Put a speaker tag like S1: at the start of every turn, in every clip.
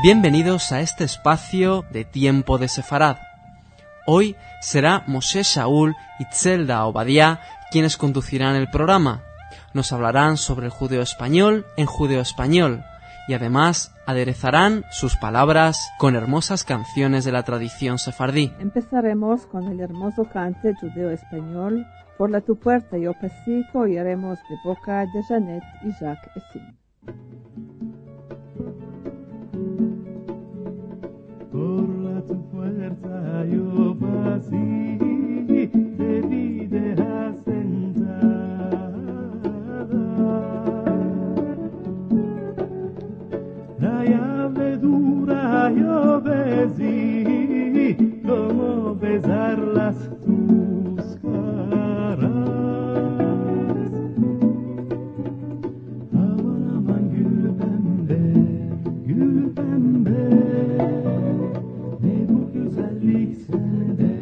S1: Bienvenidos a este espacio de Tiempo de Sefarad. Hoy será Moshe Shaul y Tzelda Obadiah quienes conducirán el programa. Nos hablarán sobre el judeo español en judeo español y además aderezarán sus palabras con hermosas canciones de la tradición sefardí.
S2: Empezaremos con el hermoso cante judeo español Por la tu puerta yo pasito, y haremos de boca de Janet y Jacques Essin.
S3: Por la tu puerta yo pasí, te vi dejar sentada. La llave dura yo besí, como besarlas tus caras. Aman aman gül pembe, ne bu güzellik sende.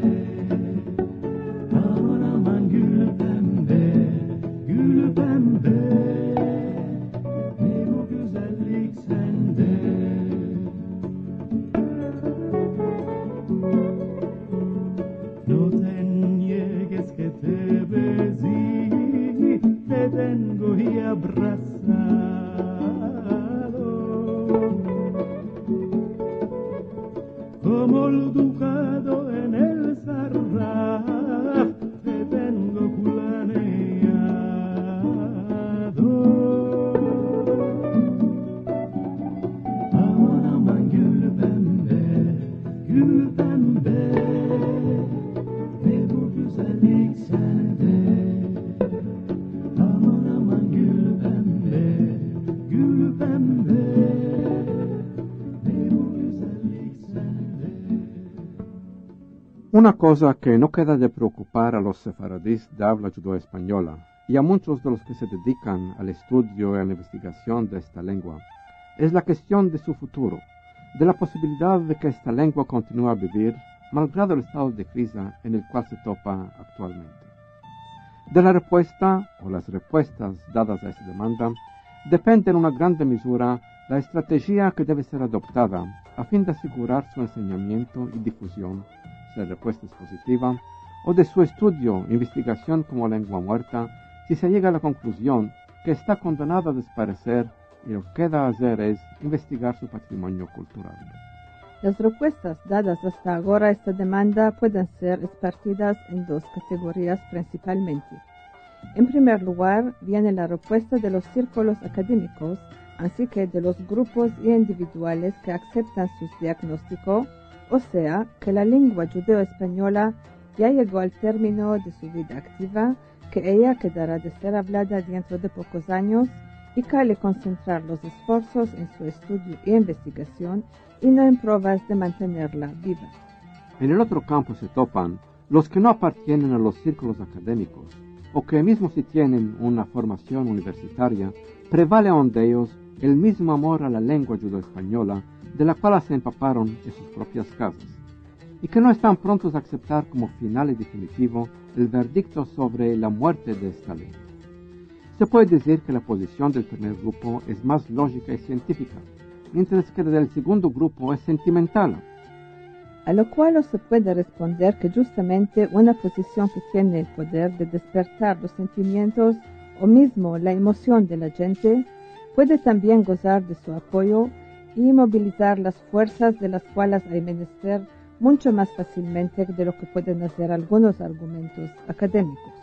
S3: Aman aman gül pembe, ne bu güzellik sende. No te niegues que te besí, te tengo y abrazado. Como el ducado en el Sarraf, te tengo planeado. Aman aman gül pembe, ne bu güzellik sende. Aman aman gül pembe, ne bu güzellik sende.
S4: Una cosa que no queda de preocupar a los sefaradíes de habla judeo-española y a muchos de los que se dedican al estudio y a la investigación de esta lengua es la cuestión de su futuro, de la posibilidad de que esta lengua continúe a vivir malgrado el estado de crisis en el cual se topa actualmente. De la respuesta o las respuestas dadas a esta demanda depende en una gran medida la estrategia que debe ser adoptada a fin de asegurar su enseñamiento y difusión, si la respuesta es positiva, o de su estudio e investigación como lengua muerta, si se llega a la conclusión que está condenada a desaparecer y lo que queda hacer es investigar su patrimonio cultural.
S2: Las respuestas dadas hasta ahora a esta demanda pueden ser repartidas en dos categorías principalmente. En primer lugar, viene la respuesta de los círculos académicos, así que de los grupos y individuales que aceptan su diagnóstico, o sea, que la lengua judeo-española ya llegó al término de su vida activa, que ella quedará de ser hablada dentro de pocos años y que hay que concentrar los esfuerzos en su estudio e investigación y no en pruebas de mantenerla viva.
S4: En el otro campo se topan los que no appartienen a los círculos académicos, o que mismo si tienen una formación universitaria, prevale aún de ellos el mismo amor a la lengua judeo-española de la cual se empaparon en sus propias casas, y que no están prontos a aceptar como final y definitivo el verdicto sobre la muerte de esta lengua. Se puede decir que la posición del primer grupo es más lógica y científica, mientras que la del segundo grupo es sentimental.
S2: A lo cual se puede responder que justamente una posición que tiene el poder de despertar los sentimientos o mismo la emoción de la gente puede también gozar de su apoyo y movilizar las fuerzas de las cuales hay menester mucho más fácilmente de lo que pueden hacer algunos argumentos académicos.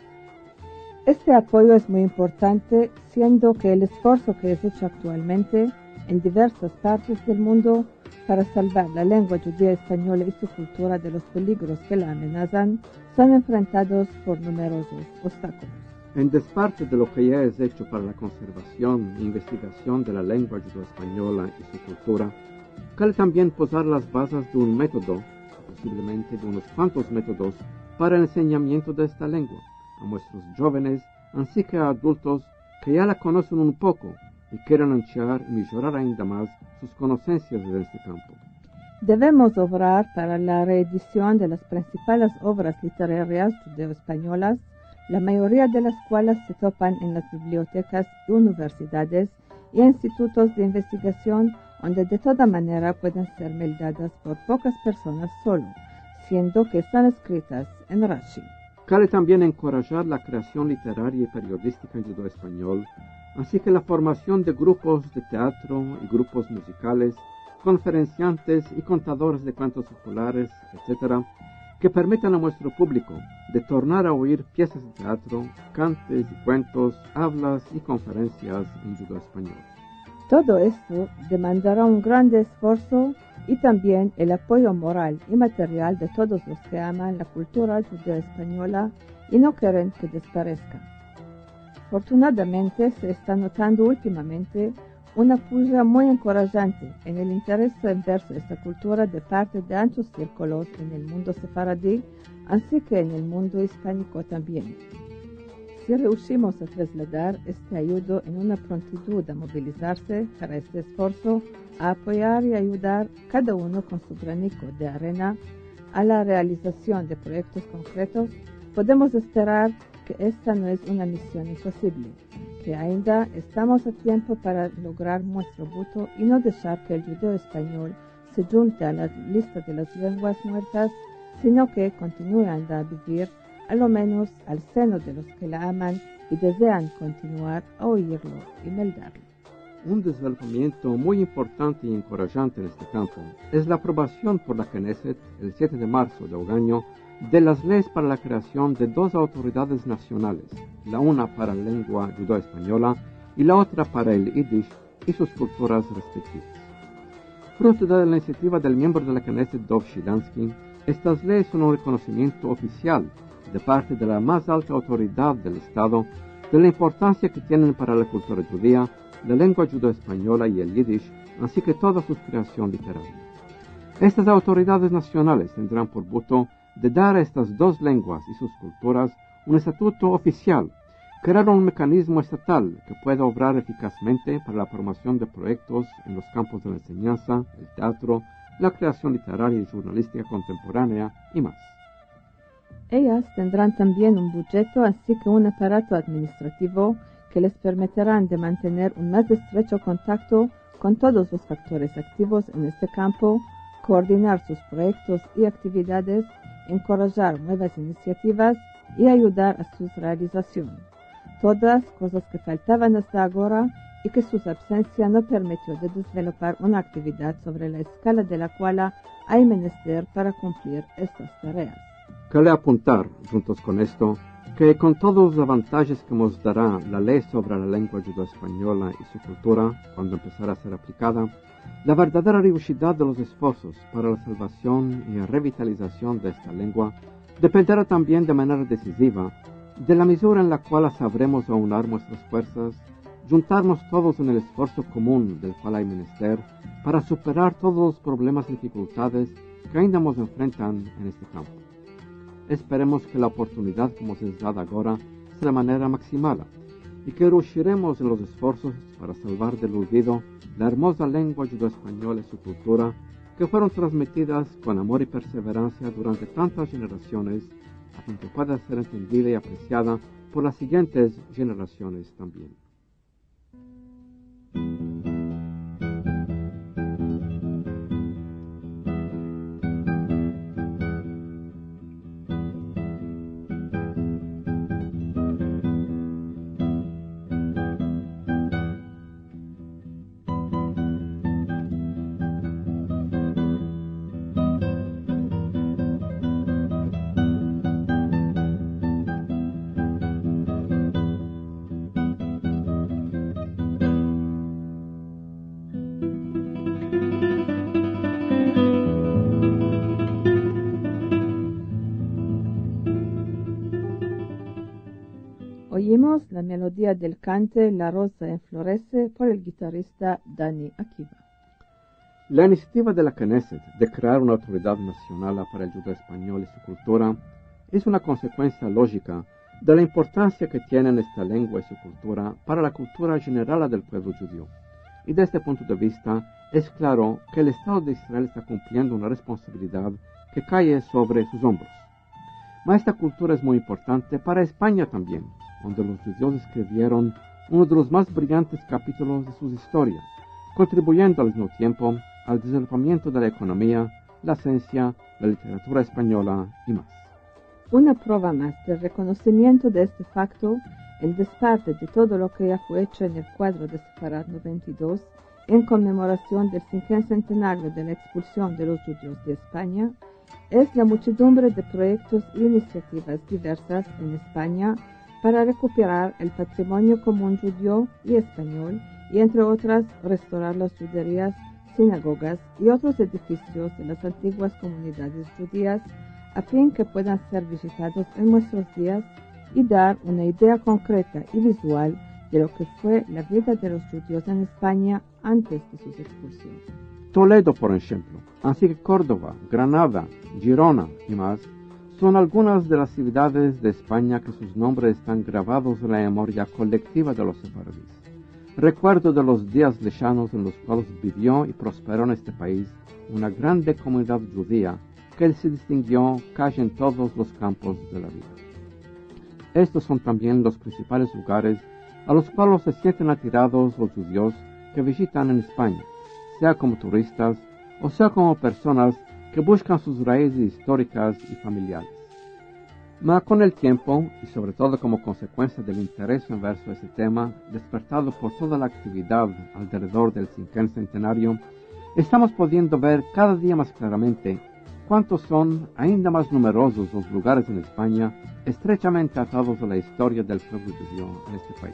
S2: Este apoyo es muy importante, siendo que el esfuerzo que es hecho actualmente en diversas partes del mundo para salvar la lengua judía española y su cultura de los peligros que la amenazan son enfrentados por numerosos obstáculos.
S4: En desparte de lo que ya es hecho para la conservación e investigación de la lengua judeo-española y su cultura, cabe también posar las bases de un método, posiblemente de unos cuantos métodos, para el enseñamiento de esta lengua a nuestros jóvenes, así que a adultos que ya la conocen un poco y quieren anchar y mejorar ainda más sus conocencias de este campo.
S2: Debemos obrar para la reedición de las principales obras literarias judeo-españolas, la mayoría de las cuales se topan en las bibliotecas y universidades y institutos de investigación donde de toda manera pueden ser meldadas por pocas personas solo, siendo que están escritas en Rashi.
S4: Cabe también encorajar la creación literaria y periodística en judío español, así que la formación de grupos de teatro y grupos musicales, conferenciantes y contadores de cuentos populares, etc., que permitan a nuestro público de tornar a oír piezas de teatro, cantes y cuentos, hablas y conferencias en judío español.
S2: Todo esto demandará un grande esfuerzo y también el apoyo moral y material de todos los que aman la cultura judeo-española y no quieren que desaparezca. Afortunadamente se está notando últimamente una puja muy encorajante en el interés en verse esta cultura de parte de amplios círculos en el mundo sefaradí, así que en el mundo hispánico también. Si rehusimos a trasladar este ayudo en una prontitud a movilizarse para este esfuerzo, a apoyar y ayudar cada uno con su granico de arena a la realización de proyectos concretos, podemos esperar que esta no es una misión imposible, que ainda estamos a tiempo para lograr nuestro voto y no dejar que el judeo español se junte a la lista de las lenguas muertas, sino que continúe a vivir a lo menos al seno de los que la aman y desean continuar a oírlo y meldarlo.
S4: Un desarrollamiento muy importante y encorajante en este campo es la aprobación por la Knesset el 7 de marzo de un año de las leyes para la creación de dos autoridades nacionales, la una para la lengua judeo-española y la otra para el Yiddish y sus culturas respectivas. Fruto de la iniciativa del miembro de la Knesset Dov Shilansky, estas leyes son un reconocimiento oficial de parte de la más alta autoridad del Estado de la importancia que tienen para la cultura judía, la lengua judeo-española y el Yiddish, así que toda su creación literaria. Estas autoridades nacionales tendrán por voto de dar a estas dos lenguas y sus culturas un estatuto oficial, crear un mecanismo estatal que pueda obrar eficazmente para la promoción de proyectos en los campos de la enseñanza, el teatro, la creación literaria y jornalística contemporánea y más.
S2: Ellas tendrán también un budjeto, así que un aparato administrativo que les permitirán de mantener un más estrecho contacto con todos los factores activos en este campo, coordinar sus proyectos y actividades, encorajar nuevas iniciativas y ayudar a su realización. Todas cosas que faltaban hasta ahora y que su ausencia no permitió de desarrollar una actividad sobre la escala de la cual hay menester para cumplir estas tareas.
S4: Cabe apuntar, juntos con esto, que con todos los avantajes que nos dará la ley sobre la lengua judeo-española y su cultura cuando empezará a ser aplicada, la verdadera rigurosidad de los esfuerzos para la salvación y revitalización de esta lengua dependerá también de manera decisiva de la medida en la cual sabremos aunar nuestras fuerzas, juntarnos todos en el esfuerzo común del cual hay menester para superar todos los problemas y dificultades que ainda nos enfrentan en este campo. Esperemos que la oportunidad que nos es dada ahora sea de manera maximada y que rushiremos en los esfuerzos para salvar del olvido la hermosa lengua judeo-española y su cultura que fueron transmitidas con amor y perseverancia durante tantas generaciones a fin que pueda ser entendida y apreciada por las siguientes generaciones también.
S2: Oímos la melodía del cante La Rosa Enflorece por el guitarrista Dani Akiva.
S4: La iniciativa de la Knesset de crear una autoridad nacional para el judeo español y su cultura es una consecuencia lógica de la importancia que tienen esta lengua y su cultura para la cultura general del pueblo judío. Y desde este punto de vista es claro que el Estado de Israel está cumpliendo una responsabilidad que cae sobre sus hombros. Mas esta cultura es muy importante para España también, donde los judíos escribieron uno de los más brillantes capítulos de sus historias, contribuyendo al mismo tiempo al desarrollamiento de la economía, la ciencia, la literatura española y más.
S2: Una prueba más del reconocimiento de este facto, en desparte de todo lo que ya fue hecho en el cuadro de Sefarad 92, en conmemoración del 50 centenario de la expulsión de los judíos de España, es la muchedumbre de proyectos e iniciativas diversas en España para recuperar el patrimonio común judío y español y, entre otras, restaurar las juderías, sinagogas y otros edificios de las antiguas comunidades judías a fin que puedan ser visitados en nuestros días y dar una idea concreta y visual de lo que fue la vida de los judíos en España antes de sus expulsiones.
S4: Toledo, por ejemplo, así que Córdoba, Granada, Girona y más, son algunas de las ciudades de España que sus nombres están grabados en la memoria colectiva de los sefaradíes. Recuerdo de los días lejanos en los cuales vivió y prosperó en este país una grande comunidad judía que se distinguió casi en todos los campos de la vida. Estos son también los principales lugares a los cuales se sienten atirados los judíos que visitan en España, sea como turistas o sea como personas que buscan sus raíces históricas y familiares. Mas con el tiempo, y sobre todo como consecuencia del interés inverso a ese tema, despertado por toda la actividad alrededor del 50 centenario, estamos pudiendo ver cada día más claramente cuántos son ainda más numerosos los lugares en España estrechamente atados a la historia del pueblo judío en este país.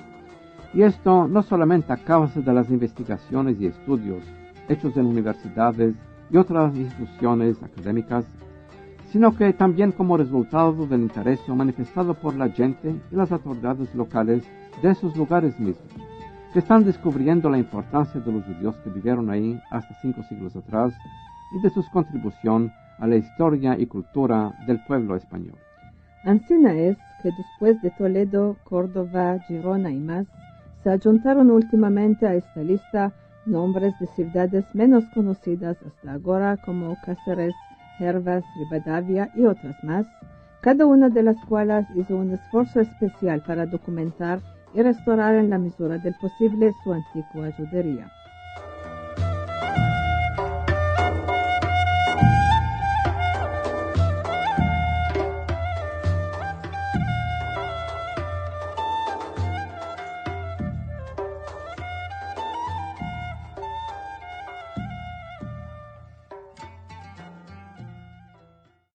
S4: Y esto no solamente a causa de las investigaciones y estudios hechos en universidades y otras instituciones académicas, sino que también como resultado del interés manifestado por la gente y las autoridades locales de esos lugares mismos, que están descubriendo la importancia de los judíos que vivieron ahí hasta 5 siglos atrás y de su contribución a la historia y cultura del pueblo español.
S2: Ancina es que después de Toledo, Córdoba, Girona y más, se adjuntaron últimamente a esta lista nombres de ciudades menos conocidas hasta ahora como Cáceres, Hervas, Rivadavia y otras más, cada una de las cuales hizo un esfuerzo especial para documentar y restaurar en la medida del posible su antigua judería.